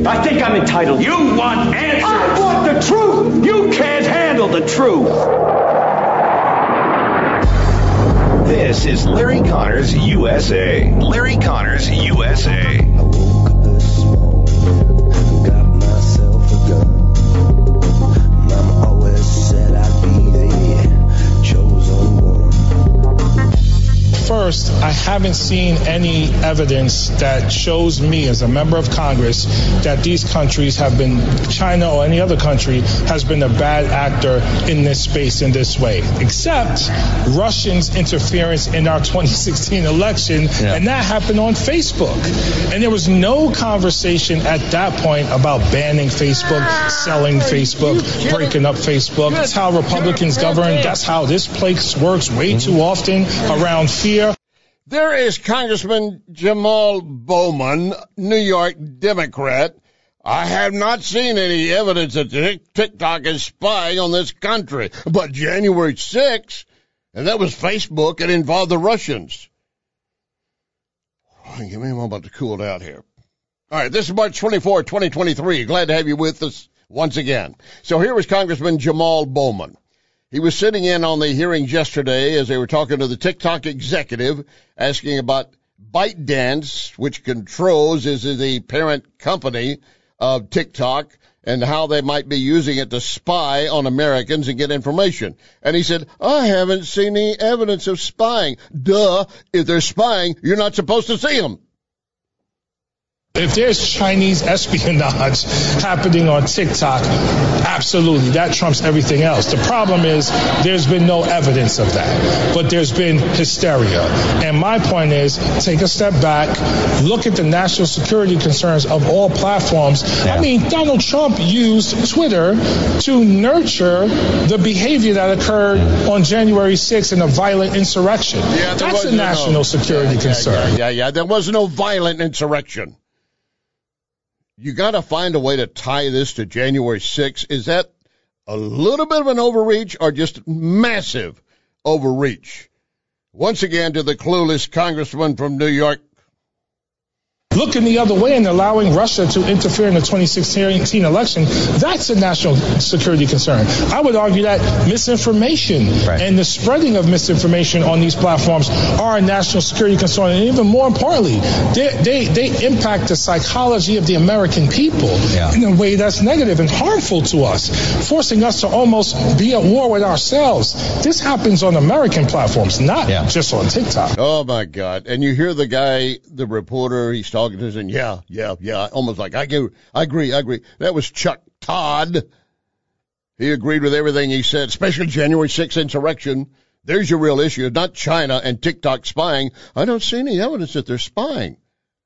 I think I'm entitled. You want answers. I want the truth. You can't handle the truth. This is Larry Connors USA. Larry Connors USA. I woke up this morning, got myself a gun. Mama always said I'd be the chosen one. First, I haven't seen any evidence that shows me as a member of Congress that these countries have been, China or any other country, has been a bad actor in this space in this way, except Russians' interference in our 2016 election, and that happened on Facebook. And there was no conversation at that point about banning Facebook, selling Facebook, breaking up Facebook. That's how Republicans govern. That's how this place works way too often around fear. There is Congressman Jamal Bowman, New York Democrat. I have not seen any evidence that TikTok is spying on this country. But January 6th, and that was Facebook, it involved the Russians. Give me a moment to cool down here. All right, this is March 24, 2023. Glad to have you with us once again. So here was Congressman Jamal Bowman. He was sitting in on the hearings yesterday as they were talking to the TikTok executive, asking about ByteDance, which is the parent company of TikTok, and how they might be using it to spy on Americans and get information. And he said, I haven't seen any evidence of spying. Duh, if they're spying, you're not supposed to see them. If there's Chinese espionage happening on TikTok, absolutely, that trumps everything else. The problem is there's been no evidence of that, but there's been hysteria. And my point is, take a step back, look at the national security concerns of all platforms. I mean, Donald Trump used Twitter to nurture the behavior that occurred on January 6th in a violent insurrection. That's a national security concern. There was no violent insurrection. You got to find a way to tie this to January 6th. Is that a little bit of an overreach or just massive overreach? Once again, to the clueless congressman from New York. Looking the other way and allowing Russia to interfere in the 2016 election, that's a national security concern. I would argue that misinformation and the spreading of misinformation on these platforms are a national security concern. And even more importantly, they impact the psychology of the American people in a way that's negative and harmful to us, forcing us to almost be at war with ourselves. This happens on American platforms, not just on TikTok. Oh, my God. And you hear the guy, the reporter, he's talking to us, and almost like, I agree. That was Chuck Todd. He agreed with everything he said, especially January 6th insurrection. There's your real issue, not China and TikTok spying. I don't see any evidence that they're spying.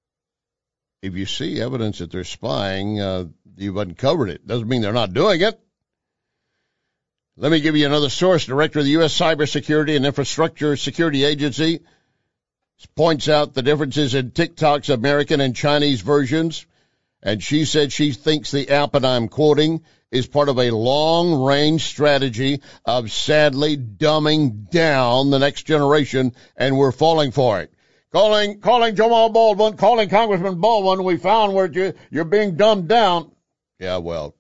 If you see evidence that they're spying, you've uncovered it. Doesn't mean they're not doing it. Let me give you another source. Director of the U.S. Cybersecurity and Infrastructure Security Agency points out the differences in TikTok's American and Chinese versions, and she said she thinks the app, and I'm quoting, is part of a long-range strategy of sadly dumbing down the next generation, and we're falling for it. Calling Jamal Baldwin, calling Congressman Baldwin, we found where you're being dumbed down. Yeah, well,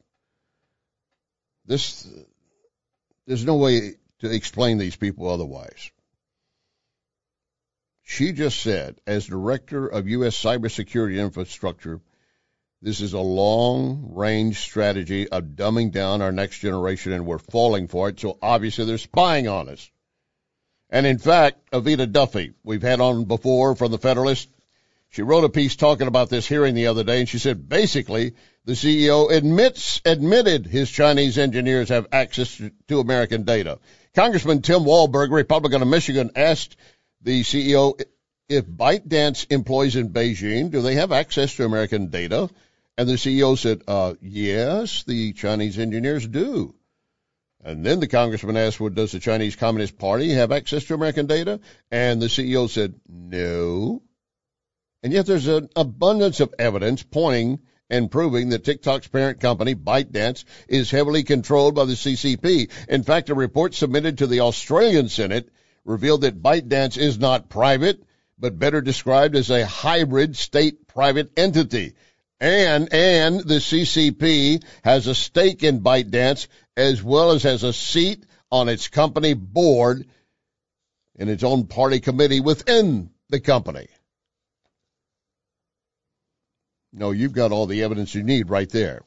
there's no way to explain these people otherwise. She just said, as Director of U.S. Cybersecurity Infrastructure, this is a long-range strategy of dumbing down our next generation, and we're falling for it, so obviously they're spying on us. And in fact, Avita Duffy, we've had on before from the Federalist, she wrote a piece talking about this hearing the other day, and she said basically the CEO admitted his Chinese engineers have access to American data. Congressman Tim Walberg, Republican of Michigan, asked the CEO, if ByteDance employees in Beijing, do they have access to American data? And the CEO said, yes, the Chinese engineers do. And then the congressman asked, well, does the Chinese Communist Party have access to American data? And the CEO said, no. And yet there's an abundance of evidence pointing and proving that TikTok's parent company, ByteDance, is heavily controlled by the CCP. In fact, a report submitted to the Australian Senate revealed that ByteDance is not private, but better described as a hybrid state-private entity. And the CCP has a stake in ByteDance as well as has a seat on its company board in its own party committee within the company. No, you've got all the evidence you need right there.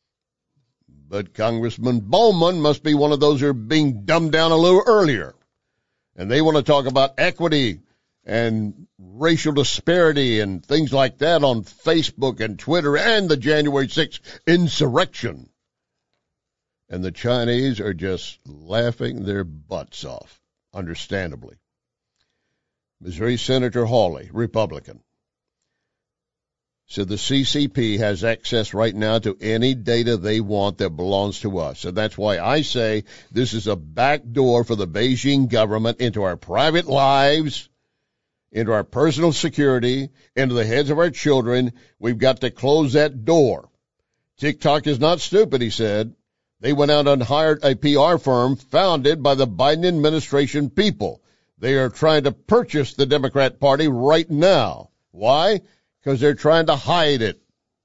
But Congressman Bowman must be one of those who are being dumbed down a little earlier. And they want to talk about equity and racial disparity and things like that on Facebook and Twitter and the January 6th insurrection. And the Chinese are just laughing their butts off, understandably. Missouri Senator Hawley, Republican, said the CCP has access right now to any data they want that belongs to us. And that's why I say this is a backdoor for the Beijing government into our private lives, into our personal security, into the heads of our children. We've got to close that door. TikTok is not stupid, he said. They went out and hired a PR firm founded by the Biden administration people. They are trying to purchase the Democrat Party right now. Why? Because they're trying to hide it.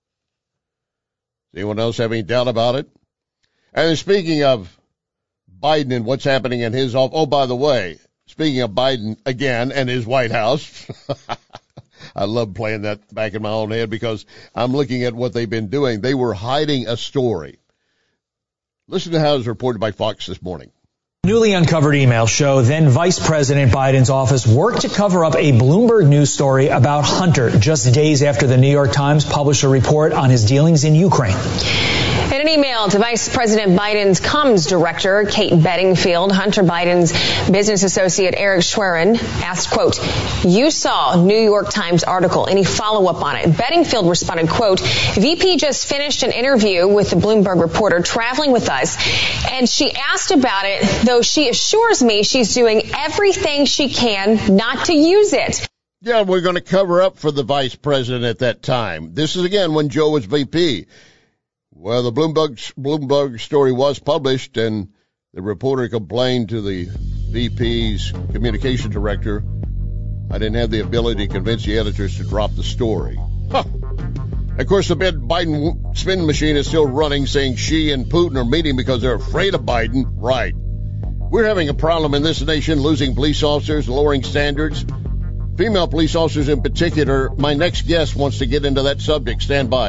Anyone else have any doubt about it? And speaking of Biden and what's happening in his office, oh, by the way, speaking of Biden again and his White House, I love playing that back in my own head because I'm looking at what they've been doing. They were hiding a story. Listen to how it was reported by Fox this morning. Newly uncovered emails show then Vice President Biden's office worked to cover up a Bloomberg News story about Hunter just days after the New York Times published a report on his dealings in Ukraine. In an email to Vice President Biden's comms director, Kate Bedingfield, Hunter Biden's business associate Eric Schwerin asked, quote, "You saw New York Times article. Any follow-up on it?" Bedingfield responded, quote, "VP just finished an interview with the Bloomberg reporter traveling with us, and she asked about it, though she assures me she's doing everything she can not to use it." Yeah, we're going to cover up for the vice president at that time. This is, again, when Joe was VP. Well, the Bloomberg story was published, and the reporter complained to the VP's communication director, "I didn't have the ability to convince the editors to drop the story." Huh. Of course, the Biden spin machine is still running, saying Xi and Putin are meeting because they're afraid of Biden. Right. We're having a problem in this nation, losing police officers, lowering standards. Female police officers in particular. My next guest wants to get into that subject. Stand by.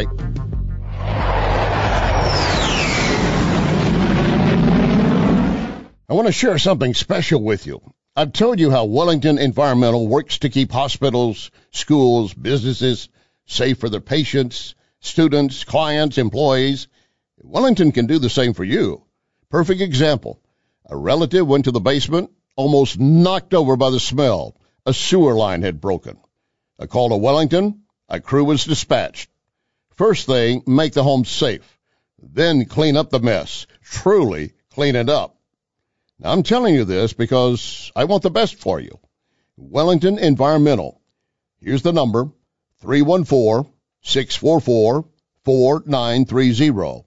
I want to share something special with you. I've told you how Wellington Environmental works to keep hospitals, schools, businesses safe for their patients, students, clients, employees. Wellington can do the same for you. Perfect example. A relative went to the basement, almost knocked over by the smell. A sewer line had broken. A call to Wellington, a crew was dispatched. First thing, make the home safe. Then clean up the mess. Truly clean it up. Now, I'm telling you this because I want the best for you. Wellington Environmental. Here's the number, 314-644-4930.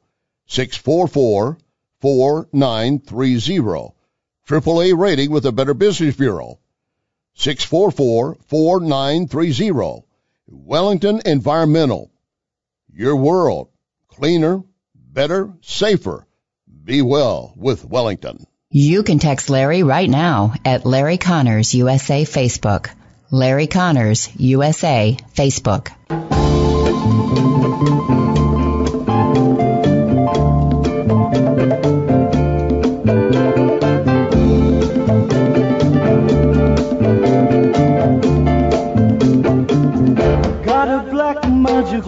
644-4930. AAA rating with the Better Business Bureau. 644-4930. Wellington Environmental. Your world. Cleaner, better, safer. Be well with Wellington. You can text Larry right now at Larry Connors USA Facebook. Larry Connors USA Facebook. Got a black magic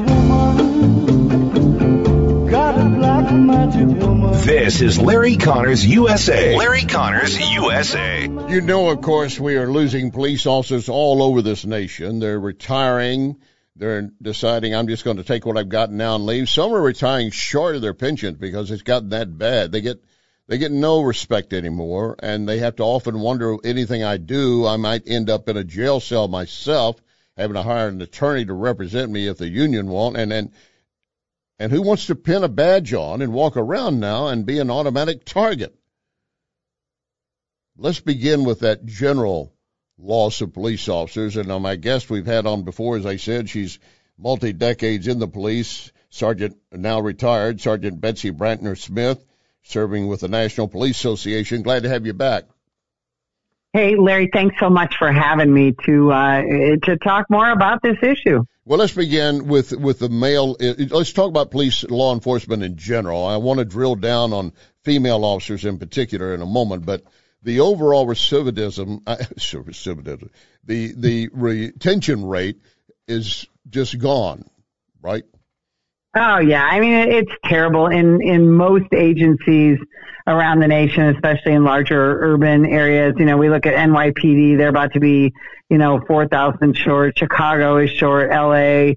woman. Got a black magic woman. This is Larry Connors USA. Larry Connors USA. You know, of course, we are losing police officers all over this nation. They're retiring. They're deciding, I'm just going to take what I've got now and leave. Some are retiring short of their pensions because it's gotten that bad. They get no respect anymore, and they have to often wonder, anything I do, I might end up in a jail cell myself, having to hire an attorney to represent me if the union won't. And who wants to pin a badge on and walk around now and be an automatic target? Let's begin with that general loss of police officers. And my guest we've had on before, as I said, she's multi-decades in the police, Sergeant, now retired, Sergeant Betsy Brantner Smith, serving with the National Police Association. Glad to have you back. Hey, Larry, thanks so much for having me to talk more about this issue. Well, let's begin with the male. Let's talk about police law enforcement in general. I want to drill down on female officers in particular in a moment, but the overall recidivism, the retention rate is just gone, right? Oh, yeah. I mean, it's terrible in most agencies around the nation, especially in larger urban areas. You know, we look at NYPD, they're about to be, 4,000 short. Chicago is short. LA,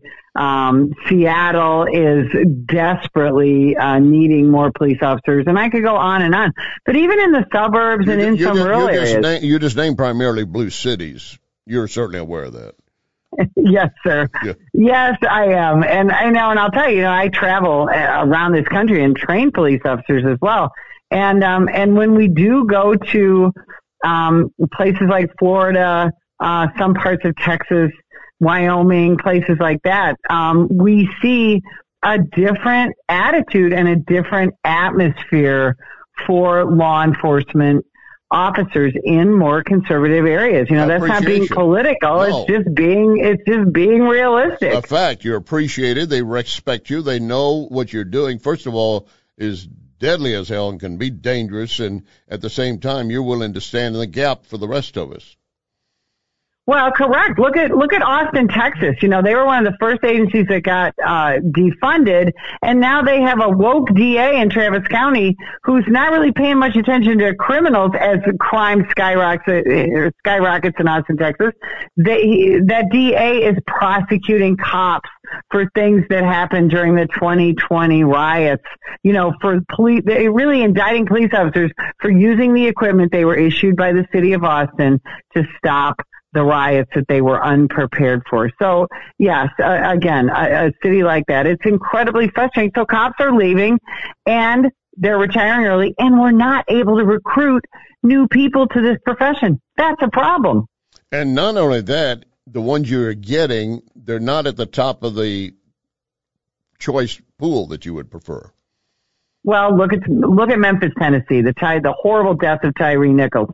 Seattle is desperately needing more police officers. And I could go on and on. But even in the suburbs and in some rural areas. You just named primarily blue cities. You're certainly aware of that. Yes, sir. Yeah. Yes, I am. And I know, and I'll tell you, I travel around this country and train police officers as well. And when we do go to, places like Florida, some parts of Texas, Wyoming, places like that, we see a different attitude and a different atmosphere for law enforcement officers in more conservative areas. That's not being political. No. It's just being realistic. A fact. You're appreciated. They respect you. They know what you're doing. First of all, is deadly as hell and can be dangerous. And at the same time, you're willing to stand in the gap for the rest of us. Well, correct. Look at Austin, Texas. They were one of the first agencies that got defunded, and now they have a woke DA in Travis County who's not really paying much attention to criminals as crime skyrockets in Austin, Texas. That DA is prosecuting cops for things that happened during the 2020 riots. For police, they really indicting police officers for using the equipment they were issued by the city of Austin to stop the riots that they were unprepared for. So, yes, again, a city like that, it's incredibly frustrating. So cops are leaving and they're retiring early, and we're not able to recruit new people to this profession. That's a problem. And not only that, the ones you're getting, they're not at the top of the choice pool that you would prefer. Well, look at Memphis, Tennessee, the horrible death of Tyree Nichols.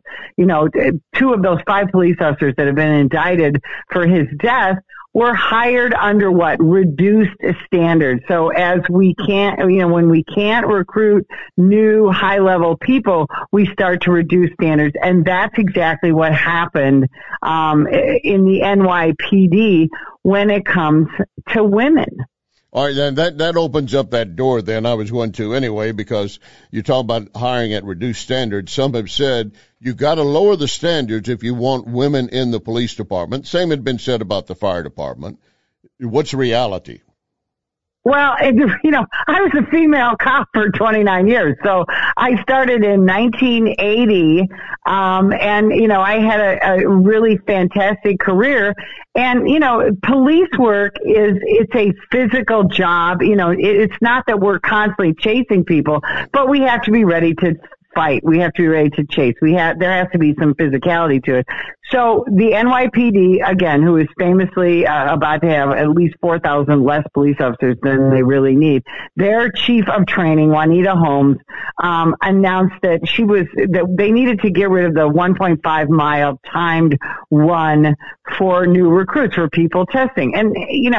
2 of those 5 police officers that have been indicted for his death were hired under reduced standards. So as we can't, when we can't recruit new high level people, we start to reduce standards. And that's exactly what happened, in the NYPD when it comes to women. All right, then that opens up that door then I was going to anyway, because you talk about hiring at reduced standards. Some have said you got to lower the standards if you want women in the police department. Same had been said about the fire department. What's reality? Well, I was a female cop for 29 years. So I started in 1980, and, I had a really fantastic career. And, police work it's a physical job. It's not that we're constantly chasing people, but we have to be ready to fight. We have to be ready to chase. There has to be some physicality to it. So the NYPD, again, who is famously about to have at least 4,000 less police officers than they really need, their chief of training, Juanita Holmes, announced that they needed to get rid of the 1.5 mile timed run for new recruits, for people testing. And,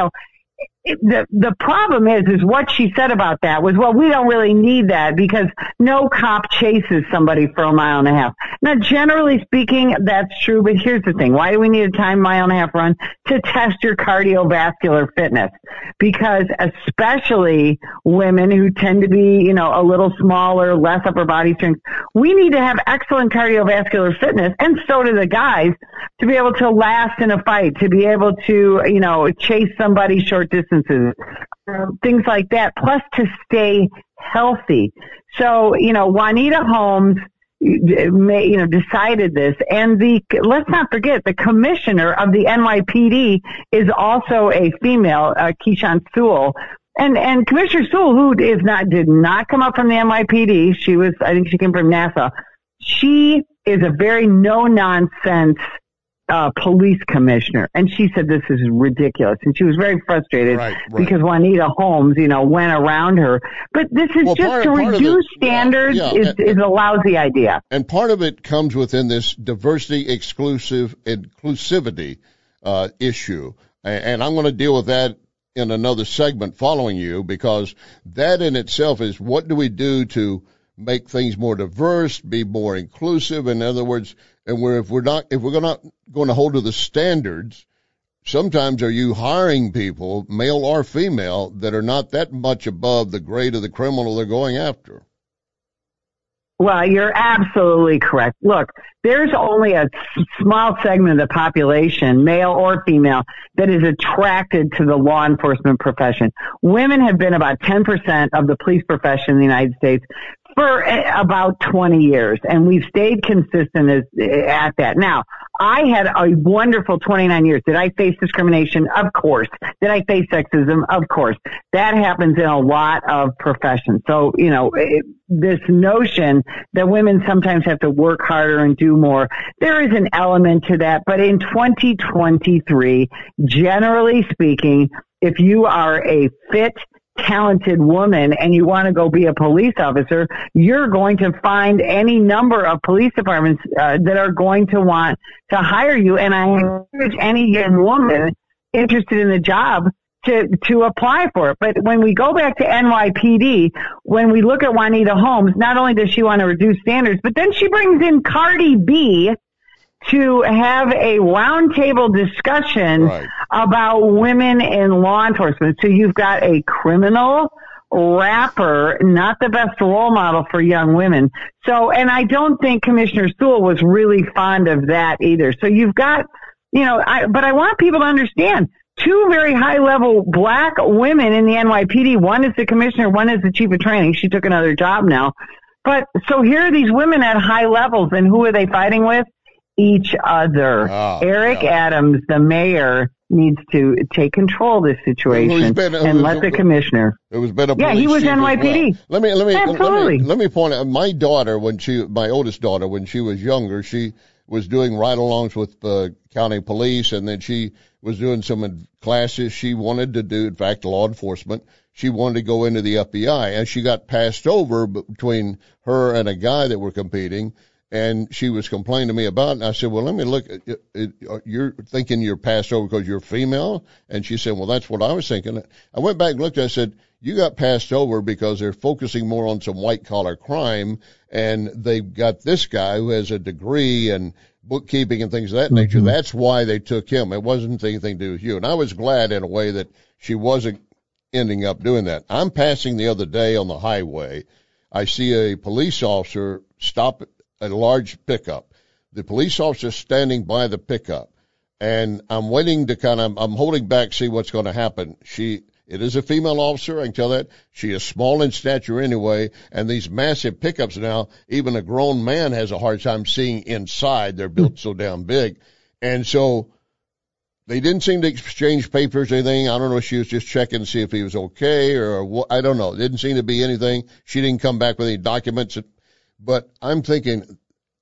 the problem is what she said about that was, well, we don't really need that because no cop chases somebody for a mile and a half. Now, generally speaking, that's true, but here's the thing. Why do we need a timed mile and a half run? To test your cardiovascular fitness. Because especially women who tend to be, a little smaller, less upper body strength, we need to have excellent cardiovascular fitness, and so do the guys, to be able to last in a fight, to be able to, chase somebody short distances, things like that, plus to stay healthy. So, Juanita Holmes, decided this, and let's not forget, the commissioner of the NYPD is also a female, Keechant Sewell. And Commissioner Sewell, who did not come up from the NYPD, I think she came from NASA. She is a very no-nonsense police commissioner. And she said this is ridiculous. And she was very frustrated because Juanita Holmes, went around her. But this is just to reduce standards is a lousy idea. And part of it comes within this diversity inclusivity issue. And I'm going to deal with that in another segment following you, because that in itself is, what do we do to make things more diverse, be more inclusive? In other words, and if we're not going to hold to the standards, sometimes are you hiring people, male or female, that are not that much above the grade of the criminal they're going after? Well, you're absolutely correct. Look, there's only a small segment of the population, male or female, that is attracted to the law enforcement profession. Women have been about 10% of the police profession in the United States for about 20 years, and we've stayed consistent at that. Now, I had a wonderful 29 years. Did I face discrimination? Of course. Did I face sexism? Of course. That happens in a lot of professions. So, this notion that women sometimes have to work harder and do more, there is an element to that. But in 2023, generally speaking, if you are a fit, talented woman and you want to go be a police officer, you're going to find any number of police departments that are going to want to hire you. And I encourage any young woman interested in the job to apply for it. But when we go back to NYPD, when we look at Juanita Holmes, not only does she want to reduce standards, but then she brings in Cardi B to have a roundtable discussion about women in law enforcement. So you've got a criminal rapper, not the best role model for young women. So, and I don't think Commissioner Sewell was really fond of that either. So you've got, but I want people to understand, two very high-level black women in the NYPD. One is the commissioner, one is the chief of training. She took another job now. But so here are these women at high levels, and who are they fighting with? Each other. Eric Adams, the mayor, needs to take control of this situation and let the commissioner. It was been a he was NYPD. Well. Absolutely. Let me point out, my oldest daughter, when she was younger, she was doing ride-alongs with the county police, and then she was doing some classes she wanted to do, in fact, law enforcement. She wanted to go into the FBI, and she got passed over between her and a guy that were competing. And she was complaining to me about it. And I said, well, let me look. You're thinking you're passed over because you're female? And she said, well, that's what I was thinking. I went back and looked at it. I said, you got passed over because they're focusing more on some white-collar crime, and they've got this guy who has a degree in bookkeeping and things of that nature. That's why they took him. It wasn't anything to do with you. And I was glad in a way that she wasn't ending up doing that. I'm passing the other day on the highway. I see a police officer stop a large pickup. The police officer standing by the pickup, and I'm waiting to I'm holding back, see what's going to happen. It is a female officer, I can tell that. She is small in stature anyway, and these massive pickups now, even a grown man has a hard time seeing inside. They're built so damn big. And so they didn't seem to exchange papers or anything. I don't know if she was just checking to see if he was okay or what. I don't know. It didn't seem to be anything. She didn't come back with any documents. But I'm thinking,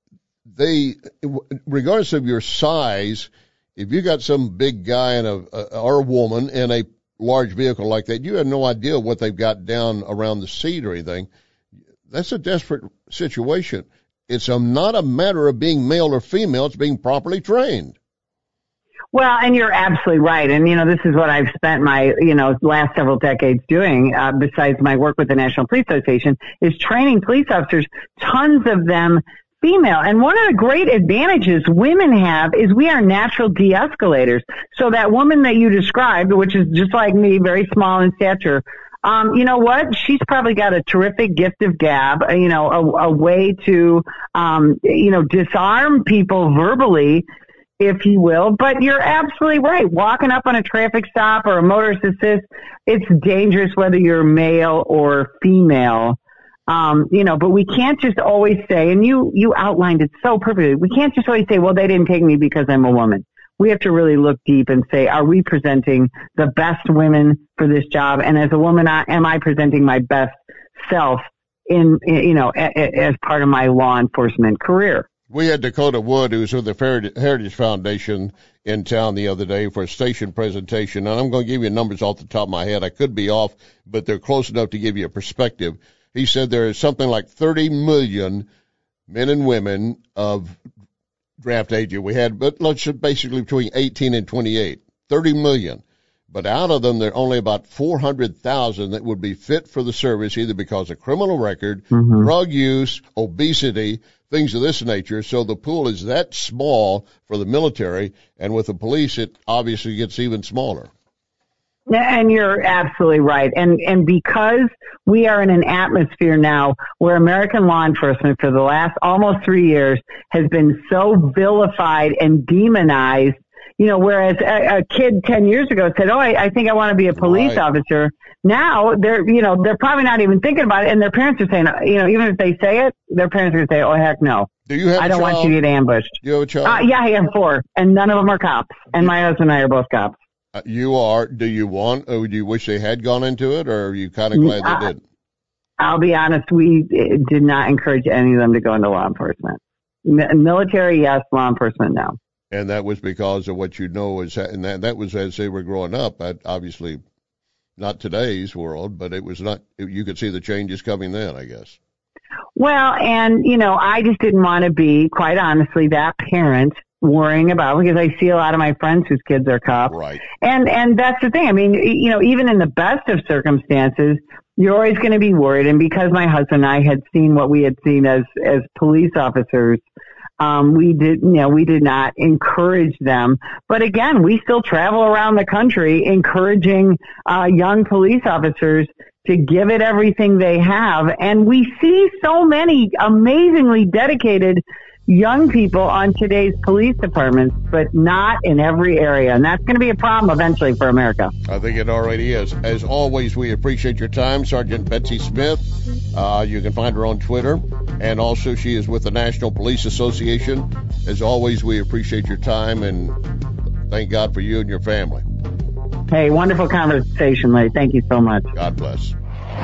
regardless of your size, if you got some big guy or a woman in a large vehicle like that, you have no idea what they've got down around the seat or anything. That's a desperate situation. It's not a matter of being male or female. It's being properly trained. Well, and you're absolutely right. And, this is what I've spent my, last several decades doing, besides my work with the National Police Association, is training police officers, tons of them female. And one of the great advantages women have is we are natural de-escalators. So that woman that you described, which is just like me, very small in stature, you know what? She's probably got a terrific gift of gab, a way to, disarm people verbally, if you will. But you're absolutely right. Walking up on a traffic stop or a motorist assist, it's dangerous whether you're male or female. But we can't just always say, and you outlined it so perfectly, we can't just always say, well, they didn't take me because I'm a woman. We have to really look deep and say, are we presenting the best women for this job? And as a woman, am I presenting my best self as part of my law enforcement career? We had Dakota Wood, who's with the Heritage Foundation, in town the other day for a station presentation, and I'm going to give you numbers off the top of my head. I could be off, but they're close enough to give you a perspective. He said there is something like 30 million men and women of draft age we had, but let's just basically between 18 and 28, 30 million. But out of them, there are only about 400,000 that would be fit for the service, either because of criminal record, drug use, obesity, things of this nature. So the pool is that small for the military, and with the police, it obviously gets even smaller. And you're absolutely right. And because we are in an atmosphere now where American law enforcement for the last almost 3 years has been so vilified and demonized, you know, whereas a kid 10 years ago said, oh, I think I want to be a police officer. Now they're probably not even thinking about it. And their parents are saying, you know, even if they say it, their parents are going to say, oh, heck no. Do you have I don't want you to get ambushed. Do you have a child? Yeah, I have 4, and none of them are cops. And my husband and I are both cops. You are. Do you want, or do you wish they had gone into it, or are you kind of glad they didn't? I'll be honest, we did not encourage any of them to go into law enforcement. Military, yes. Law enforcement, no. And that was because of what you know is, and that was as they were growing up. Obviously, not today's world, but it was not. You could see the changes coming then, I guess. Well, and you know, I just didn't want to be, quite honestly, that parent worrying about, because I see a lot of my friends whose kids are cops. Right. And that's the thing. I mean, you know, even in the best of circumstances, you're always going to be worried. And because my husband and I had seen what we had seen as police officers, we did not encourage them. But again, we still travel around the country encouraging young police officers to give it everything they have. And we see so many amazingly dedicated young people on today's police departments, but not in every area. And that's going to be a problem eventually for America. I think it already is. As always, we appreciate your time, Sergeant Betsy Smith. You can find her on Twitter, and also she is with the National Police Association. As always, we appreciate your time, and thank God for you and your family. Hey, wonderful conversation, Larry. Thank you so much. God bless.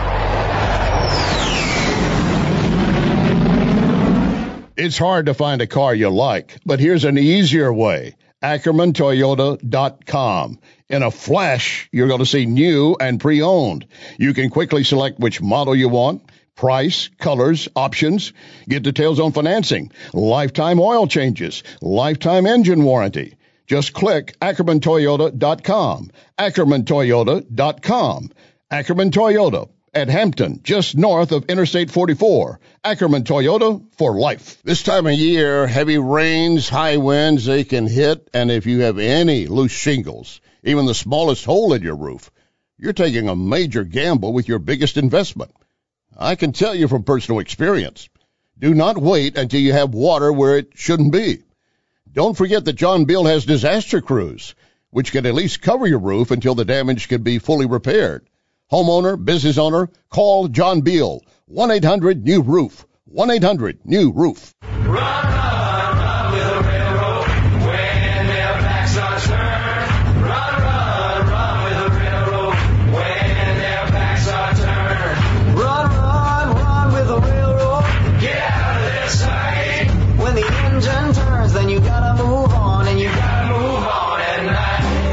It's hard to find a car you like, but here's an easier way. AckermanToyota.com. In a flash, you're going to see new and pre-owned. You can quickly select which model you want, price, colors, options, get details on financing, lifetime oil changes, lifetime engine warranty. Just click AckermanToyota.com. AckermanToyota.com. Ackerman Toyota at Hampton, just north of Interstate 44. Ackerman Toyota for life. This time of year, heavy rains, high winds, they can hit, and if you have any loose shingles, even the smallest hole in your roof, you're taking a major gamble with your biggest investment. I can tell you from personal experience, do not wait until you have water where it shouldn't be. Don't forget that John Beal has disaster crews, which can at least cover your roof until the damage can be fully repaired. Homeowner, business owner, call John Beal, 1-800-NEW-ROOF, 1-800-NEW-ROOF. Run, run, run with the railroad when their backs are turned. Run, run, run with the railroad when their backs are turned. Run, run, run with the railroad. Get out of their sight. When the engine turns, then you gotta move on, and you gotta move on at night.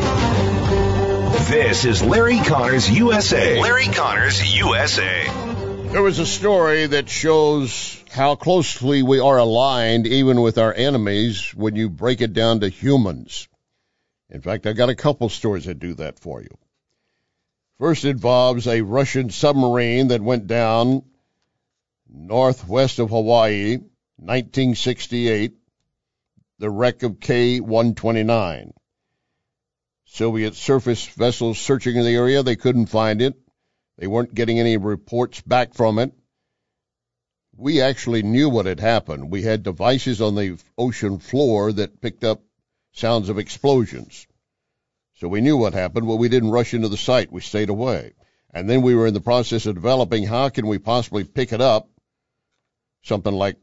This is Larry Connors USA. Larry Connors USA. There was a story that shows how closely we are aligned even with our enemies when you break it down to humans. In fact, I got a couple stories that do that for you. First involves a Russian submarine that went down northwest of Hawaii, 1968, the wreck of K-129. Soviet surface vessels searching in the area, they couldn't find it. They weren't getting any reports back from it. We actually knew what had happened. We had devices on the ocean floor that picked up sounds of explosions. So we knew what happened, but we didn't rush into the site. We stayed away. And then we were in the process of developing how can we possibly pick it up, something like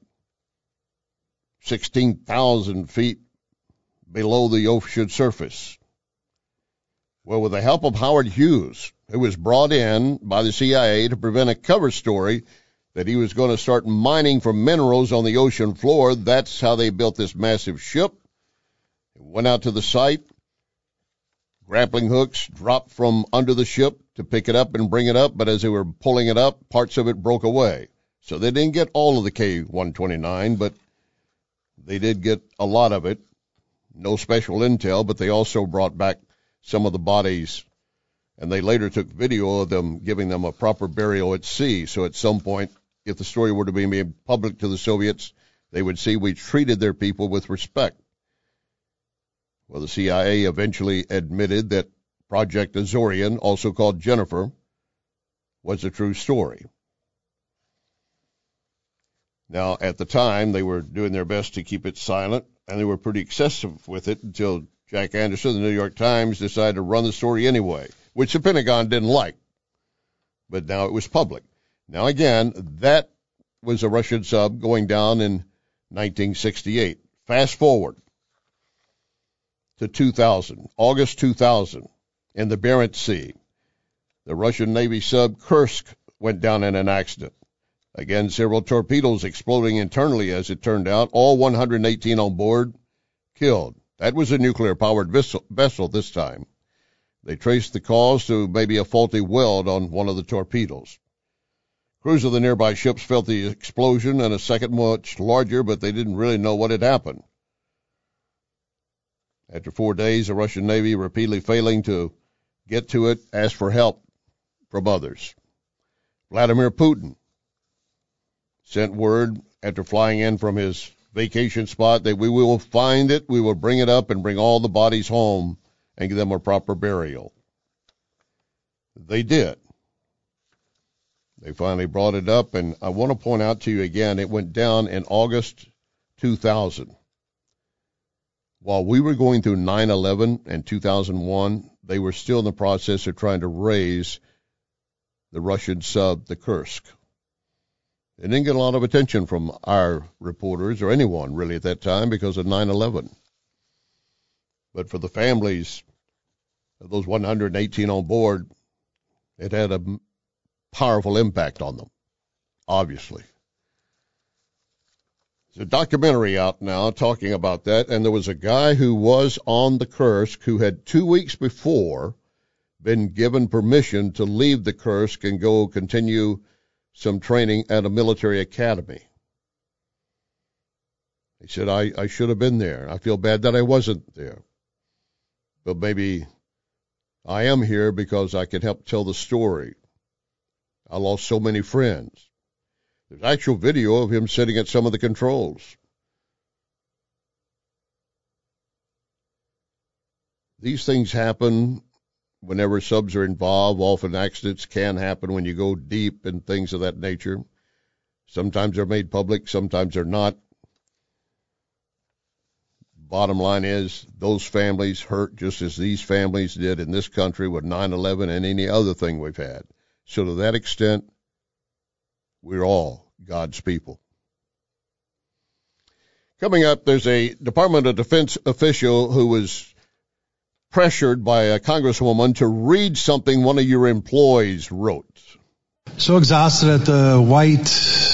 16,000 feet below the ocean surface. Well, with the help of Howard Hughes, who was brought in by the CIA to prevent a cover story that he was going to start mining for minerals on the ocean floor. That's how they built this massive ship. Went out to the site. Grappling hooks dropped from under the ship to pick it up and bring it up, but as they were pulling it up, parts of it broke away. So they didn't get all of the K-129, but they did get a lot of it. No special intel, but they also brought back some of the bodies, and they later took video of them giving them a proper burial at sea. So at some point, if the story were to be made public to the Soviets, they would see we treated their people with respect. Well, the CIA eventually admitted that Project Azorian, also called Jennifer, was a true story. Now, at the time, they were doing their best to keep it silent, and they were pretty excessive with it until Jack Anderson of the New York Times decided to run the story anyway, which the Pentagon didn't like. But now it was public. Now, again, that was a Russian sub going down in 1968. Fast forward to 2000, August 2000, in the Barents Sea. The Russian Navy sub Kursk went down in an accident. Again, several torpedoes exploding internally, as it turned out. All 118 on board killed. That was a nuclear-powered vessel this time. They traced the cause to maybe a faulty weld on one of the torpedoes. Crews of the nearby ships felt the explosion and a second much larger, but they didn't really know what had happened. After 4 days, the Russian Navy, repeatedly failing to get to it, asked for help from others. Vladimir Putin sent word after flying in from his vacation spot that we will find it, we will bring it up and bring all the bodies home and give them a proper burial. They did. They finally brought it up, and I want to point out to you again, it went down in August 2000. While we were going through 9/11 and 2001, they were still in the process of trying to raise the Russian sub, the Kursk. It didn't get a lot of attention from our reporters or anyone really at that time because of 9/11. But for the families of those 118 on board, it had a powerful impact on them, obviously. There's a documentary out now talking about that, and there was a guy who was on the Kursk who had 2 weeks before been given permission to leave the Kursk and go continue some training at a military academy. He said, I should have been there. I feel bad that I wasn't there. But maybe I am here because I can help tell the story. I lost so many friends. There's actual video of him sitting at some of the controls. These things happen whenever subs are involved. Often accidents can happen when you go deep and things of that nature. Sometimes they're made public, sometimes they're not. Bottom line is those families hurt just as these families did in this country with 9/11 and any other thing we've had. So to that extent, we're all God's people. Coming up, there's a Department of Defense official who was pressured by a congresswoman to read something one of your employees wrote. So exhausted at the white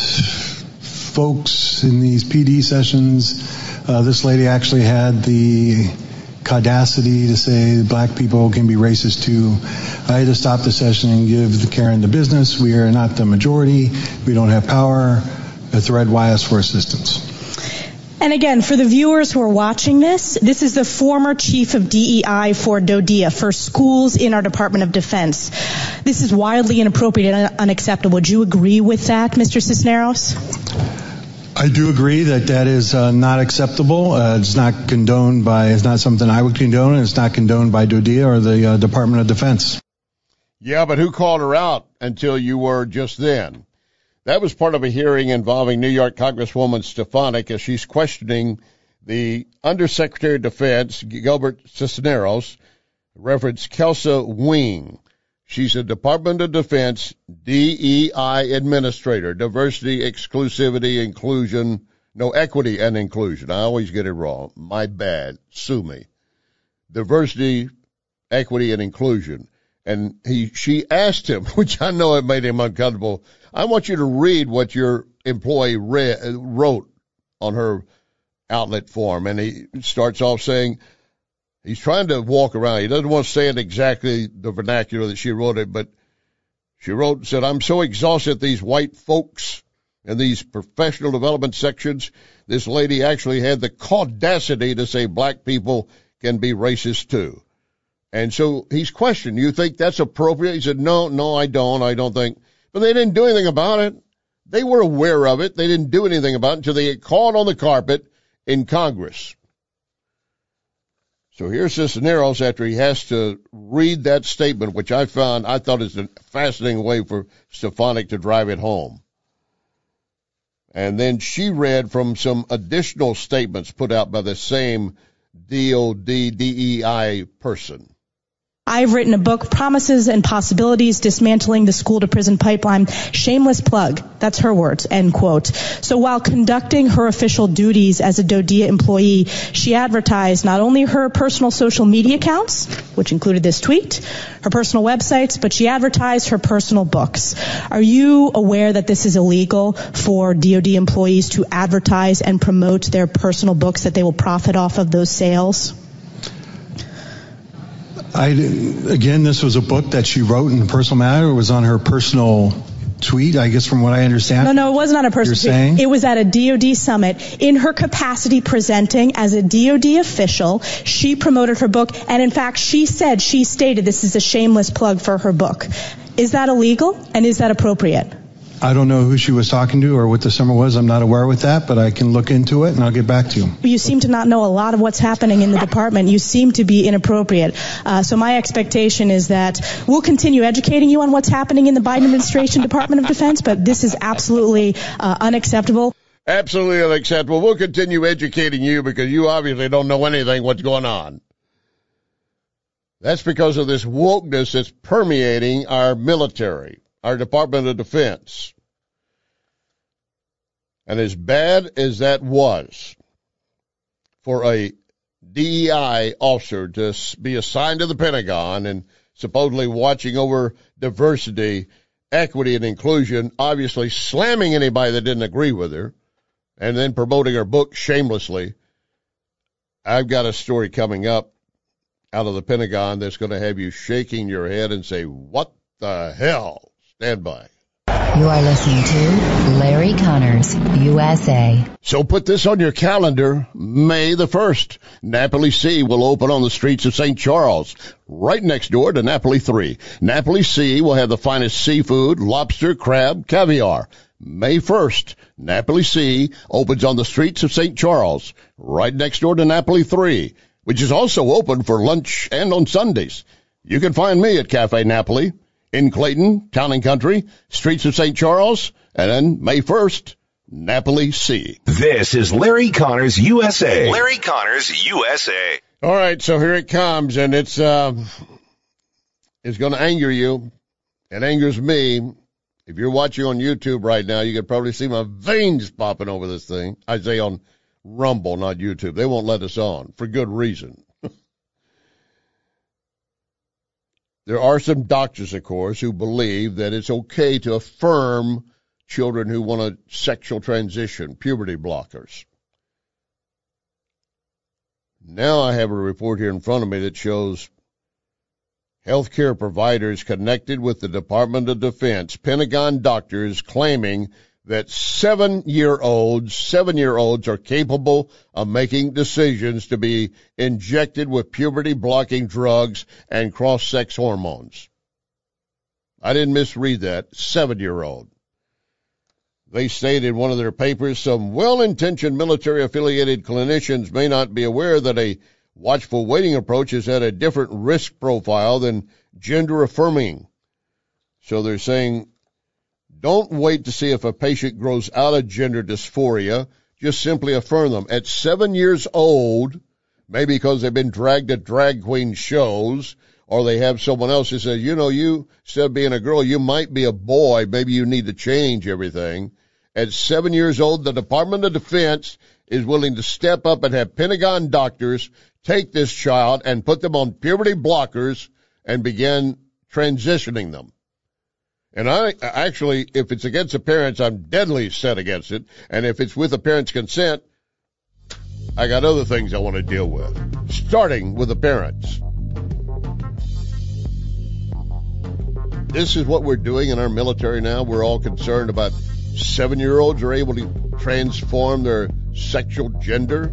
folks in these PD sessions. This lady actually had the audacity to say black people can be racist too. I had to stop the session and give Karen the business. We are not the majority. We don't have power. The thread why us for assistance. And again, for the viewers who are watching this is the former chief of DEI for DODEA, for schools in our Department of Defense. This is wildly inappropriate and unacceptable. Would you agree with that, Mr. Cisneros? I do agree that is not acceptable. It's not condoned by, it's not something I would condone, and it's not condoned by DODEA or the Department of Defense. Yeah, but who called her out until you were just then? That was part of a hearing involving New York Congresswoman Stefanik as she's questioning the Undersecretary of Defense, Gilbert Cisneros, referenced Kelsa Wing. She's a Department of Defense DEI administrator, diversity, exclusivity, inclusion, equity and inclusion. I always get it wrong. My bad. Sue me. Diversity, equity, and inclusion. And she asked him, which I know it made him uncomfortable, I want you to read what your employee wrote on her outlet form. And he starts off saying, he's trying to walk around. He doesn't want to say it exactly the vernacular that she wrote it, but she said, I'm so exhausted at these white folks in these professional development sections. This lady actually had the audacity to say black people can be racist too. And so he's questioned, you think that's appropriate? He said, no, I don't think. But they didn't do anything about it. They were aware of it. They didn't do anything about it until they get caught on the carpet in Congress. So here's Cisneros after he has to read that statement, which I thought is a fascinating way for Stefanik to drive it home. And then she read from some additional statements put out by the same DOD, DEI person. I've written a book, Promises and Possibilities, Dismantling the School-to-Prison Pipeline. Shameless plug. That's her words, end quote. So while conducting her official duties as a DODEA employee, she advertised not only her personal social media accounts, which included this tweet, her personal websites, but she advertised her personal books. Are you aware that this is illegal for DOD employees to advertise and promote their personal books, that they will profit off of those sales? Again, this was a book that she wrote in a personal matter. It was on her personal tweet, I guess, from what I understand. No, it was not a personal tweet. Saying? It was at a DOD summit. In her capacity presenting as a DOD official, she promoted her book, and in fact, she stated this is a shameless plug for her book. Is that illegal, and is that appropriate? I don't know who she was talking to or what the summer was. I'm not aware with that, but I can look into it and I'll get back to you. You seem to not know a lot of what's happening in the department. You seem to be inappropriate. So my expectation is that we'll continue educating you on what's happening in the Biden administration Department of Defense, but this is absolutely unacceptable. Absolutely unacceptable. We'll continue educating you because you obviously don't know anything what's going on. That's because of this wokeness that's permeating our military, our Department of Defense. And as bad as that was for a DEI officer to be assigned to the Pentagon and supposedly watching over diversity, equity, and inclusion, obviously slamming anybody that didn't agree with her, and then promoting her book shamelessly, I've got a story coming up out of the Pentagon that's going to have you shaking your head and say, what the hell? Stand by. You are listening to Larry Connors, USA. So put this on your calendar. May the 1st, Napoli Sea will open on the streets of St. Charles, right next door to Napoli 3. Napoli Sea will have the finest seafood, lobster, crab, caviar. May 1st, Napoli Sea opens on the streets of St. Charles, right next door to Napoli 3, which is also open for lunch and on Sundays. You can find me at Cafe Napoli in Clayton, Town and Country, streets of St. Charles, and then May 1st, Napoli Sea. This is Larry Connors, USA. Larry Connors, USA. All right, so here it comes, and it's going to anger you. It angers me. If you're watching on YouTube right now, you can probably see my veins popping over this thing. I say on Rumble, not YouTube. They won't let us on for good reason. There are some doctors, of course, who believe that it's okay to affirm children who want a sexual transition, puberty blockers. Now I have a report here in front of me that shows healthcare providers connected with the Department of Defense, Pentagon doctors claiming that 7-year-olds are capable of making decisions to be injected with puberty-blocking drugs and cross-sex hormones. I didn't misread that. 7-year-old. They stated in one of their papers, some well-intentioned military-affiliated clinicians may not be aware that a watchful waiting approach has had a different risk profile than gender-affirming. So they're saying, don't wait to see if a patient grows out of gender dysphoria. Just simply affirm them. At 7 years old, maybe because they've been dragged to drag queen shows, or they have someone else who says, you, instead of being a girl, you might be a boy. Maybe you need to change everything. At 7 years old, the Department of Defense is willing to step up and have Pentagon doctors take this child and put them on puberty blockers and begin transitioning them. And I actually, if it's against the parents, I'm deadly set against it. And if it's with the parents' consent, I got other things I want to deal with, starting with the parents. This is what we're doing in our military now. We're all concerned about 7-year-olds are able to transform their sexual gender.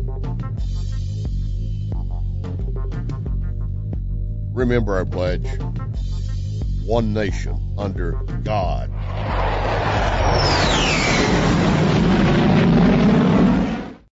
Remember our pledge. One nation under God.